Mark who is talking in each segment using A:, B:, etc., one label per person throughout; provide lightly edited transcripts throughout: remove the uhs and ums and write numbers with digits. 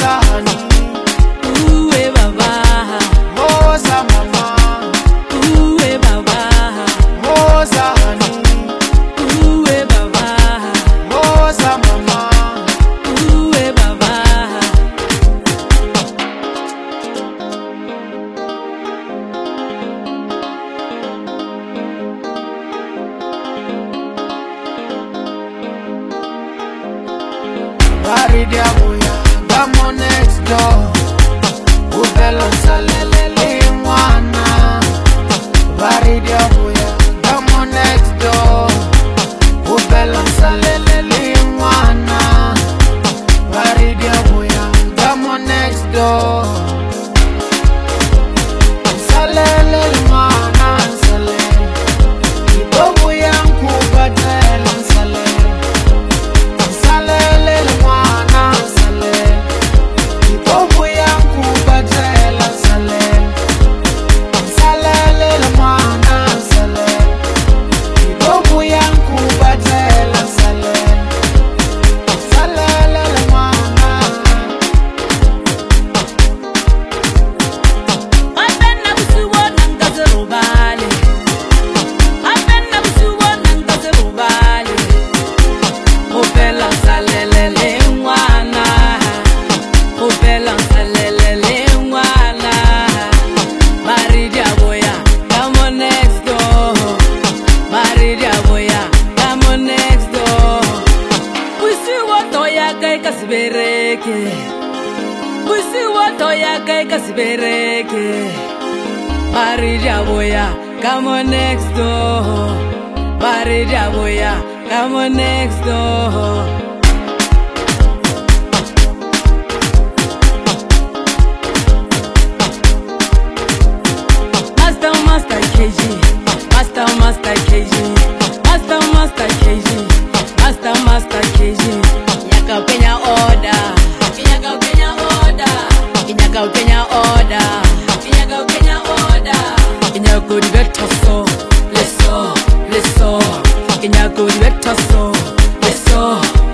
A: Baridia boya, come on next door. Ubelo salele mwana. Baridia boya, come on next door. Ubelo salele mwana. Baridia boya, come on next door. Salele mwana, salele. Ibobu yangu batela salele. Salele mwana, salele. Ibobu yangu batela salele. Salele mwana, salele. Ibobu yangu batela salele. Salele mwana.
B: Apena busuwona ngazerubale. Apena busuwona ngazerubale. Ubela salele mwana. Ubela salele mwana. Baridia boya, come on next door. Baridia boya, come on next door. Busuwoto ya kai kasibereke. Busuwoto ya kai kasibereke. Baridia boya, come on next door. Baridia boya, come on next door. Master KG, Master KG, Master KG, Master KG. Nyaka Kenya order, Nyaka Kenya order, Nyaka Kenya order, Nyaka Kenya order. Nyaka better so, let's so. Nyaka better so, let's so.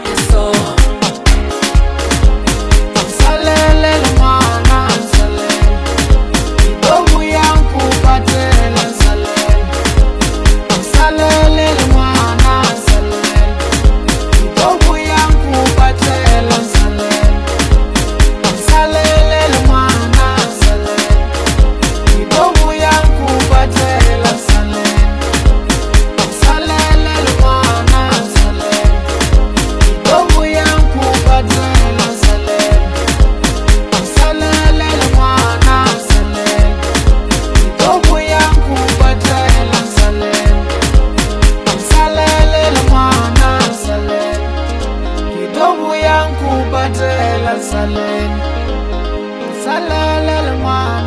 A: Salele mwana, salele. Ibobu yangu batela salele. Salele mwana, salele. Ibobu yangu batela salele. Salele mwana, salele. Ibobu yangu batela salele. Salele mwana, salele. Ibobu yangu batela salele. Salele mwana, salele. Ibobu yangu batela salele. Salele mwana, salele. Ibobu yangu batela salele. Salele mwana.